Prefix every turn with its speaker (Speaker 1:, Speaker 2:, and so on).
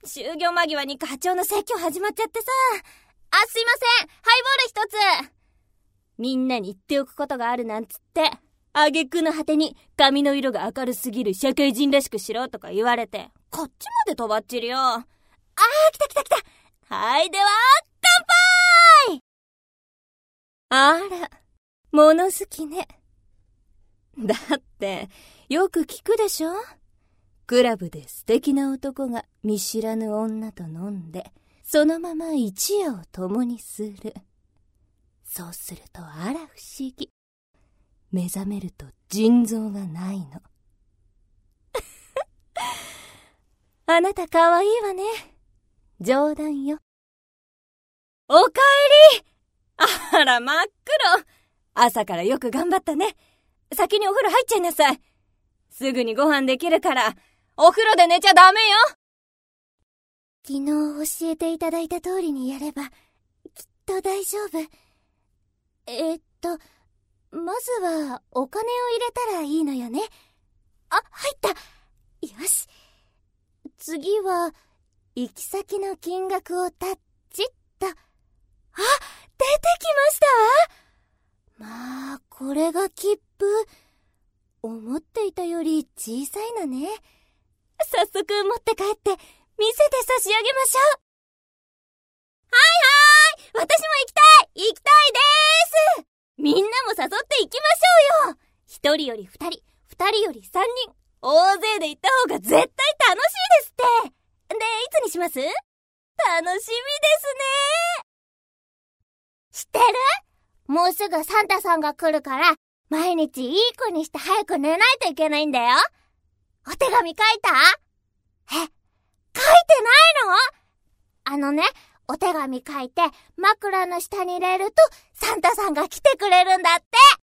Speaker 1: 就業間際に課長の説教始まっちゃってさ。すいません、ハイボール一つ。みんなに言っておくことがあるなんつって、挙句の果てに髪の色が明るすぎる社会人らしくしろとか言われて、こっちまでとばっちりよ。来た。はい、では、乾杯！あら、物好きね。だって、よく聞くでしょ？クラブで素敵な男が見知らぬ女と飲んで、そのまま一夜を共にする。そうするとあら不思議。目覚めると腎臓がないの。あなたかわいいわね。冗談よ。おかえり。あら、真っ黒。朝からよく頑張ったね。先にお風呂入っちゃいなさい。すぐにご飯できるから、お風呂で寝ちゃダメよ。昨日教えていただいた通りにやれば、きっと大丈夫。まずはお金を入れたらいいのよね。入った。よし。次は、行き先の金額をタッチっと。出てきましたわ。まあ、これが切符。思っていたより小さいのね。早速持って帰って見せて差し上げましょう。はい、私も行きたいです。みんなも誘って行きましょうよ。一人より二人、二人より三人、大勢で行った方が絶対楽しいですって。で、いつにします？楽しみですね。知ってる？もうすぐサンタさんが来るから、毎日いい子にして早く寝ないといけないんだよ。お手紙書いた？書いてないの？お手紙書いて枕の下に入れるとサンタさんが来てくれるんだって。